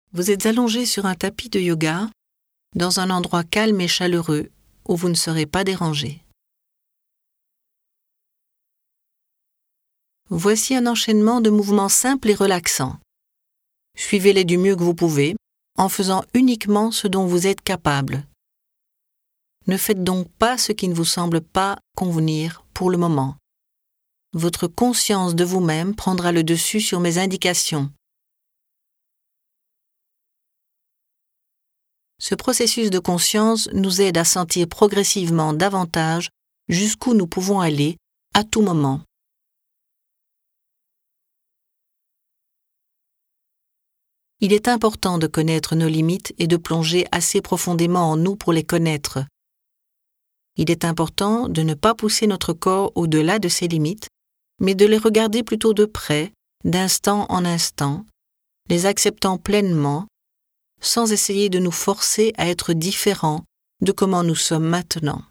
Vous êtes allongé sur un tapis de yoga, dans un endroit calme et chaleureux où vous ne serez pas dérangé. Voici un enchaînement de mouvements simples et relaxants. Suivez-les du mieux que vous pouvez, en faisant uniquement ce dont vous êtes capable. Ne faites donc pas ce qui ne vous semble pas convenir pour le moment. Votre conscience de vous-même prendra le dessus sur mes indications. Ce processus de conscience nous aide à sentir progressivement davantage jusqu'où nous pouvons aller à tout moment. Il est important de connaître nos limites et de plonger assez profondément en nous pour les connaître. Il est important de ne pas pousser notre corps au-delà de ses limites, mais de les regarder plutôt de près, d'instant en instant, les acceptant pleinement, sans essayer de nous forcer à être différents de comment nous sommes maintenant.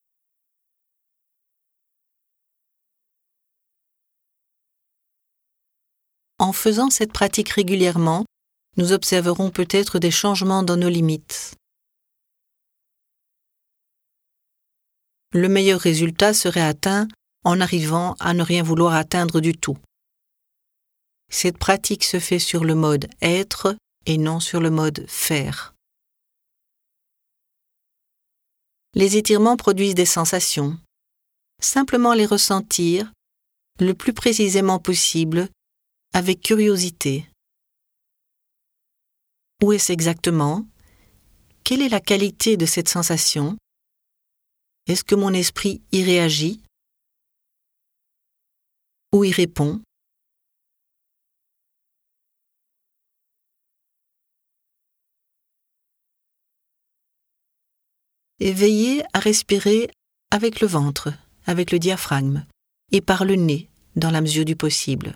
En faisant cette pratique régulièrement, nous observerons peut-être des changements dans nos limites. Le meilleur résultat serait atteint en arrivant à ne rien vouloir atteindre du tout. Cette pratique se fait sur le mode être et non sur le mode faire. Les étirements produisent des sensations. Simplement les ressentir le plus précisément possible, avec curiosité. Où est-ce exactement? Quelle est la qualité de cette sensation? Est-ce que mon esprit y réagit? Ou y répond? Et veillez à respirer avec le ventre, avec le diaphragme, et par le nez, dans la mesure du possible.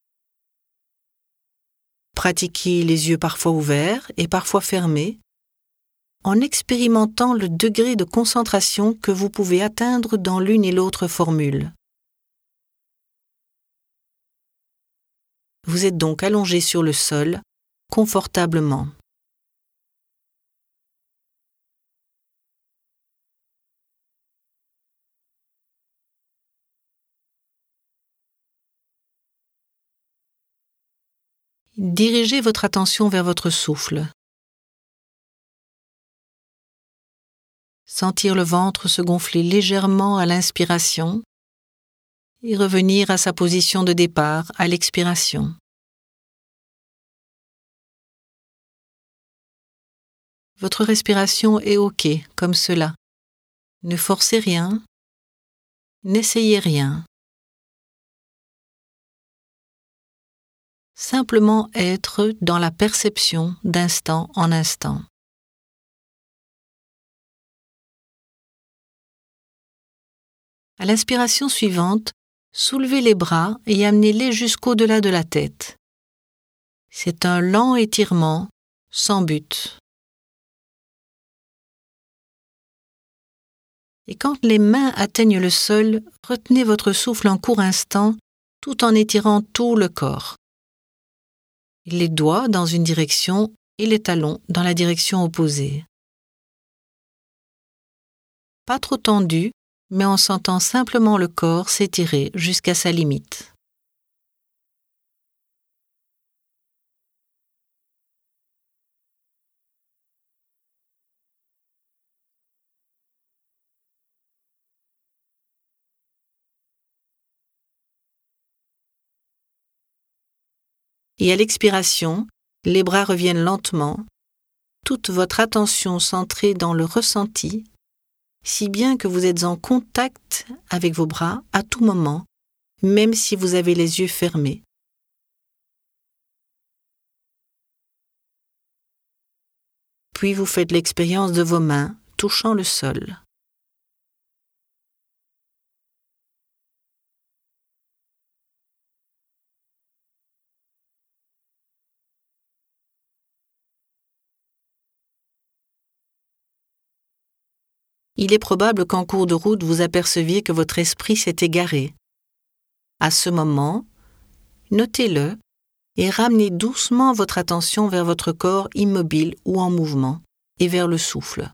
Pratiquez les yeux parfois ouverts et parfois fermés, en expérimentant le degré de concentration que vous pouvez atteindre dans l'une et l'autre formule. Vous êtes donc allongé sur le sol, confortablement. Dirigez votre attention vers votre souffle. Sentir le ventre se gonfler légèrement à l'inspiration et revenir à sa position de départ à l'expiration. Votre respiration est OK, comme cela. Ne forcez rien, n'essayez rien. Simplement être dans la perception d'instant en instant. À l'inspiration suivante, soulevez les bras et amenez-les jusqu'au-delà de la tête. C'est un lent étirement, sans but. Et quand les mains atteignent le sol, retenez votre souffle un court instant, tout en étirant tout le corps. Les doigts dans une direction et les talons dans la direction opposée. Pas trop tendu, mais en sentant simplement le corps s'étirer jusqu'à sa limite. Et à l'expiration, les bras reviennent lentement, toute votre attention centrée dans le ressenti, si bien que vous êtes en contact avec vos bras à tout moment, même si vous avez les yeux fermés. Puis vous faites l'expérience de vos mains touchant le sol. Il est probable qu'en cours de route vous aperceviez que votre esprit s'est égaré. À ce moment, notez-le et ramenez doucement votre attention vers votre corps immobile ou en mouvement et vers le souffle.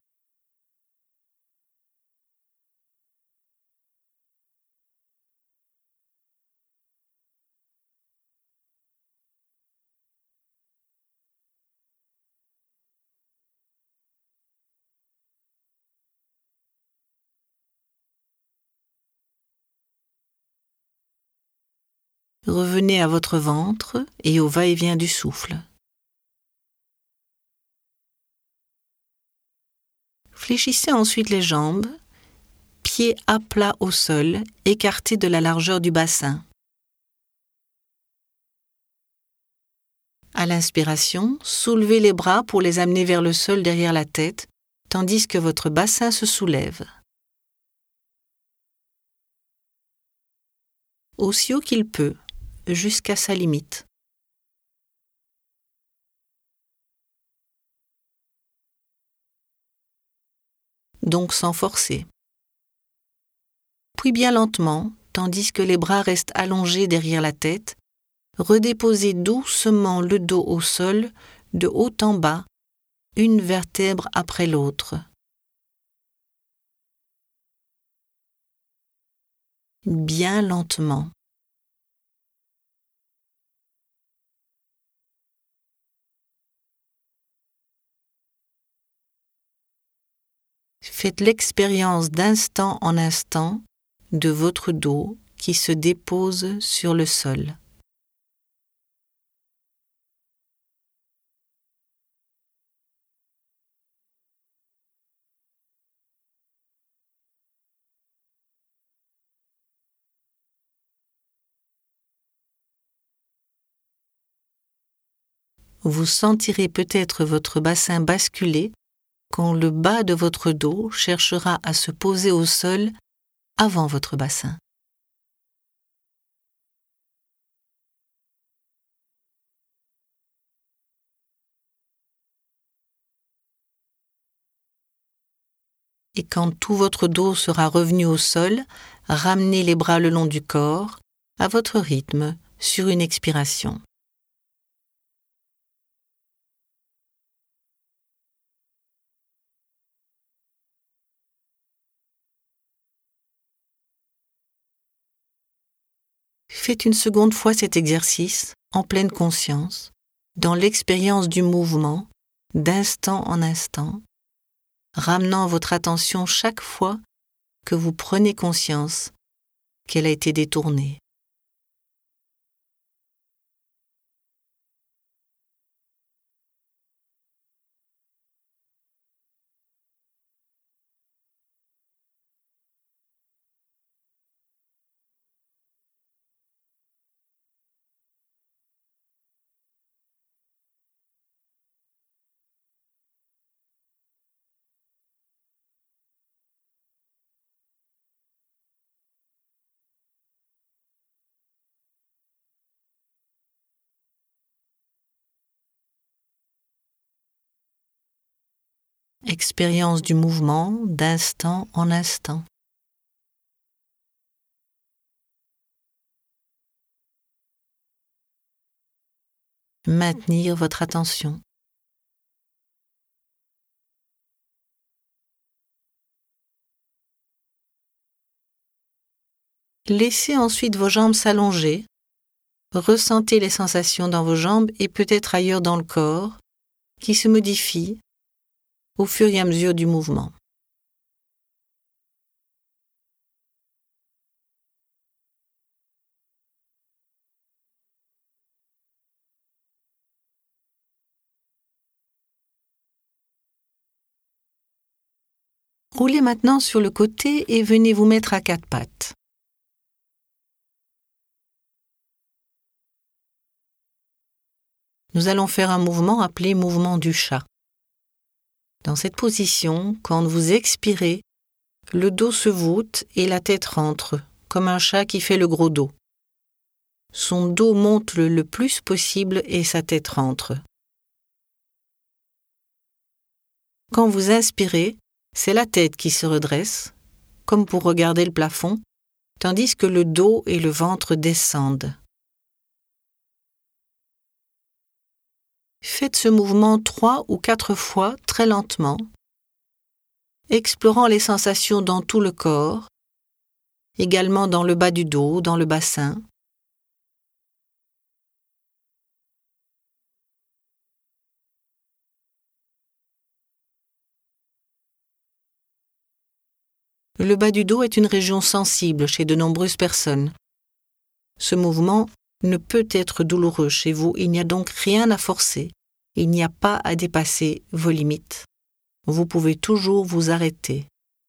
Revenez à votre ventre et au va-et-vient du souffle. Fléchissez ensuite les jambes, pieds à plat au sol, écartés de la largeur du bassin. À l'inspiration, soulevez les bras pour les amener vers le sol derrière la tête, tandis que votre bassin se soulève. Aussi haut qu'il peut, jusqu'à sa limite. Donc sans forcer. Puis bien lentement, tandis que les bras restent allongés derrière la tête, redéposez doucement le dos au sol, de haut en bas, une vertèbre après l'autre. Bien lentement. Faites l'expérience d'instant en instant de votre dos qui se dépose sur le sol. Vous sentirez peut-être votre bassin basculer quand le bas de votre dos cherchera à se poser au sol avant votre bassin. Et quand tout votre dos sera revenu au sol, ramenez les bras le long du corps, à votre rythme, sur une expiration. Faites une seconde fois cet exercice en pleine conscience, dans l'expérience du mouvement, d'instant en instant, ramenant votre attention chaque fois que vous prenez conscience qu'elle a été détournée. Expérience du mouvement d'instant en instant. Maintenir votre attention. Laissez ensuite vos jambes s'allonger. Ressentez les sensations dans vos jambes et peut-être ailleurs dans le corps qui se modifient au fur et à mesure du mouvement. Roulez maintenant sur le côté et venez vous mettre à quatre pattes. Nous allons faire un mouvement appelé mouvement du chat. Dans cette position, quand vous expirez, le dos se voûte et la tête rentre, comme un chat qui fait le gros dos. Son dos monte le plus possible et sa tête rentre. Quand vous inspirez, c'est la tête qui se redresse, comme pour regarder le plafond, tandis que le dos et le ventre descendent. Faites ce mouvement 3 ou 4 fois très lentement, explorant les sensations dans tout le corps, également dans le bas du dos, dans le bassin. Le bas du dos est une région sensible chez de nombreuses personnes. Ce mouvement ne peut être douloureux chez vous, il n'y a donc rien à forcer, il n'y a pas à dépasser vos limites. Vous pouvez toujours vous arrêter.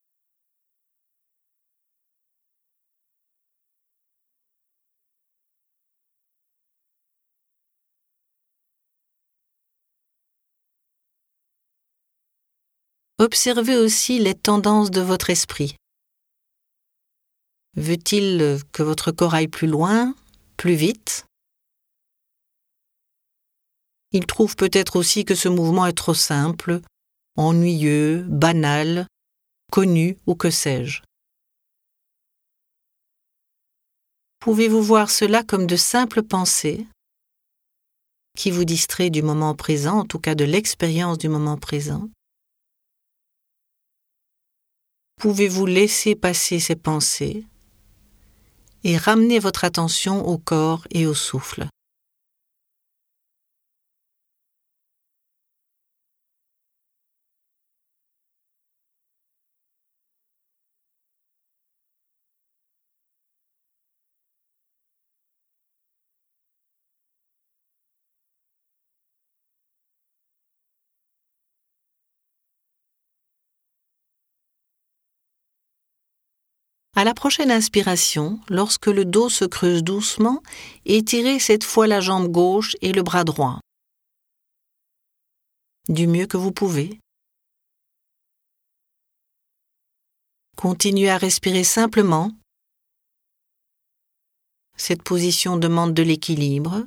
Observez aussi les tendances de votre esprit. Veut-il que votre corps aille plus loin, plus vite? Il trouve peut-être aussi que ce mouvement est trop simple, ennuyeux, banal, connu ou que sais-je. Pouvez-vous voir cela comme de simples pensées qui vous distraient du moment présent, en tout cas de l'expérience du moment présent? Pouvez-vous laisser passer ces pensées et ramener votre attention au corps et au souffle? À la prochaine inspiration, lorsque le dos se creuse doucement, étirez cette fois la jambe gauche et le bras droit. Du mieux que vous pouvez. Continuez à respirer simplement. Cette position demande de l'équilibre.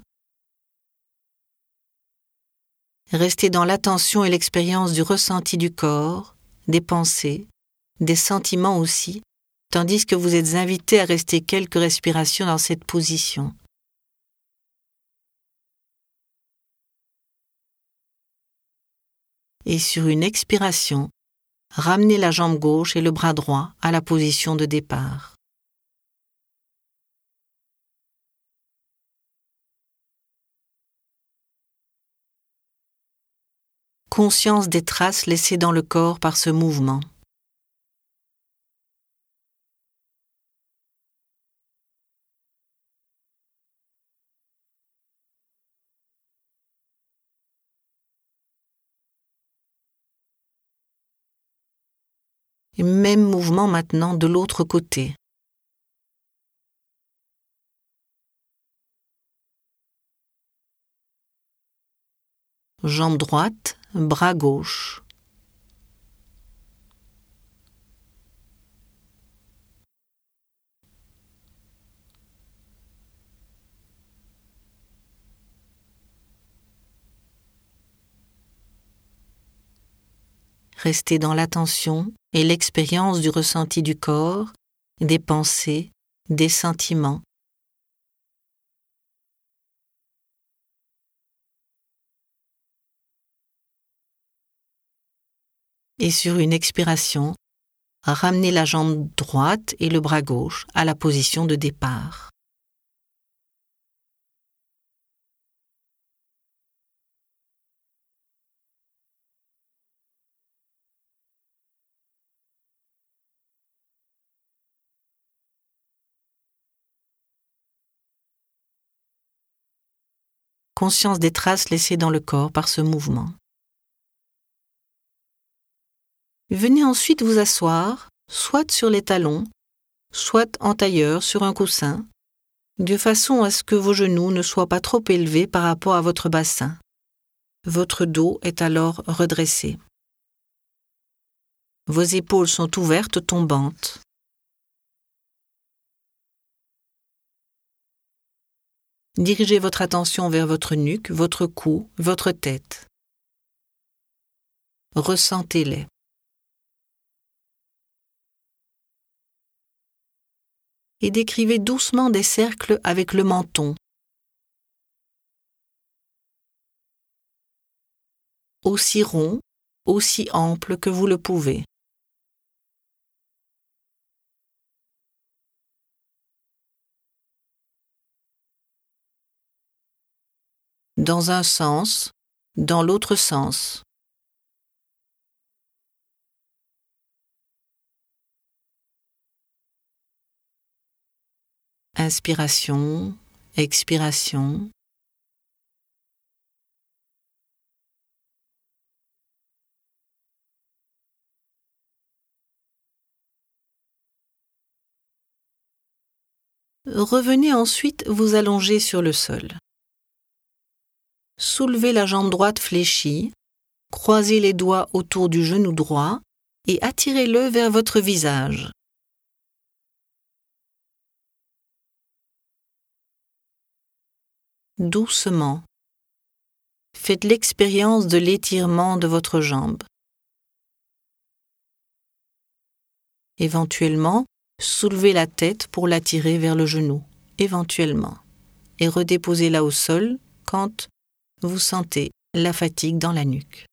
Restez dans l'attention et l'expérience du ressenti du corps, des pensées, des sentiments aussi, tandis que vous êtes invité à rester quelques respirations dans cette position. Et sur une expiration, ramenez la jambe gauche et le bras droit à la position de départ. Conscience des traces laissées dans le corps par ce mouvement. Et même mouvement maintenant de l'autre côté. Jambe droite, bras gauche. Restez dans l'attention et l'expérience du ressenti du corps, des pensées, des sentiments. Et sur une expiration, ramenez la jambe droite et le bras gauche à la position de départ. Conscience des traces laissées dans le corps par ce mouvement. Venez ensuite vous asseoir, soit sur les talons, soit en tailleur sur un coussin, de façon à ce que vos genoux ne soient pas trop élevés par rapport à votre bassin. Votre dos est alors redressé. Vos épaules sont ouvertes, tombantes. Dirigez votre attention vers votre nuque, votre cou, votre tête. Ressentez-les. Et décrivez doucement des cercles avec le menton. aussi rond, aussi ample que vous le pouvez. Dans un sens, dans l'autre sens. Inspiration, expiration. Revenez ensuite vous allonger sur le sol. Soulevez la jambe droite fléchie, croisez les doigts autour du genou droit et attirez-le vers votre visage. Doucement. Faites l'expérience de l'étirement de votre jambe. Éventuellement, soulevez la tête pour l'attirer vers le genou, éventuellement, et redéposez-la au sol quand vous sentez la fatigue dans la nuque.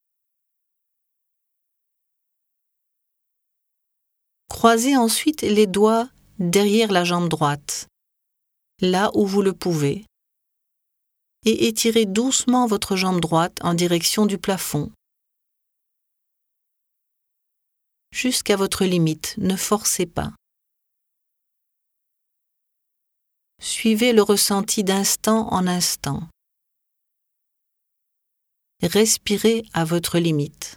Croisez ensuite les doigts derrière la jambe droite, là où vous le pouvez, et étirez doucement votre jambe droite en direction du plafond. Jusqu'à votre limite, ne forcez pas. Suivez le ressenti d'instant en instant. Respirez à votre limite.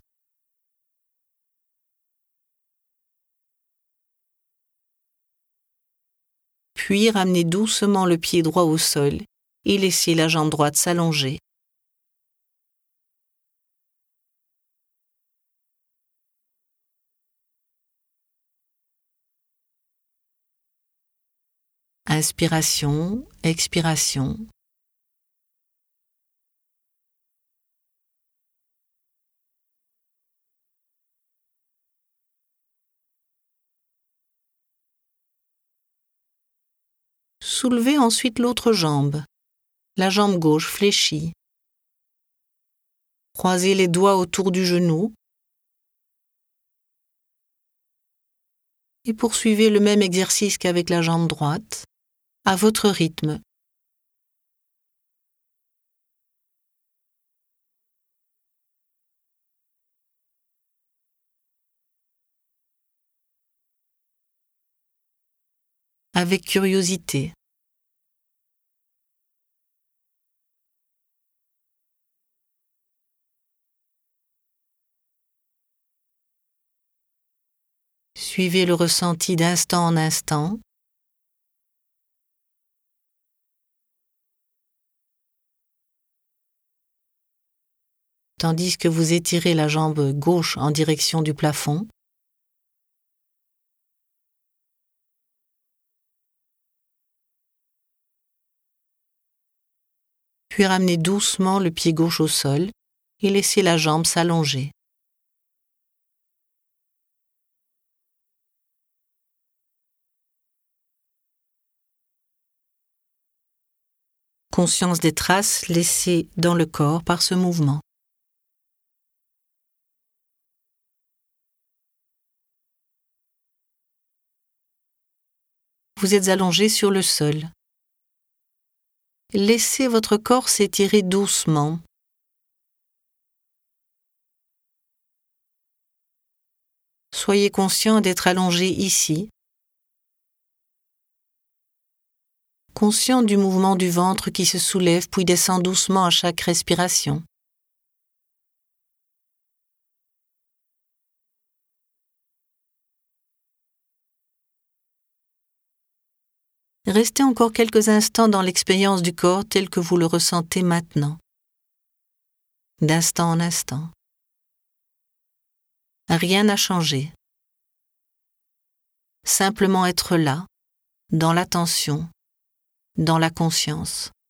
Puis ramenez doucement le pied droit au sol et laissez la jambe droite s'allonger. Inspiration, expiration. Soulevez ensuite l'autre jambe, la jambe gauche fléchie. Croisez les doigts autour du genou et poursuivez le même exercice qu'avec la jambe droite, à votre rythme. Avec curiosité. Suivez le ressenti d'instant en instant. Tandis que vous étirez la jambe gauche en direction du plafond. Puis ramenez doucement le pied gauche au sol et laissez la jambe s'allonger. Conscience des traces laissées dans le corps par ce mouvement. Vous êtes allongé sur le sol. Laissez votre corps s'étirer doucement. Soyez conscient d'être allongé ici. Conscient du mouvement du ventre qui se soulève puis descend doucement à chaque respiration. Restez encore quelques instants dans l'expérience du corps tel que vous le ressentez maintenant, d'instant en instant. Rien n'a changé. Simplement être là, dans l'attention, dans la conscience.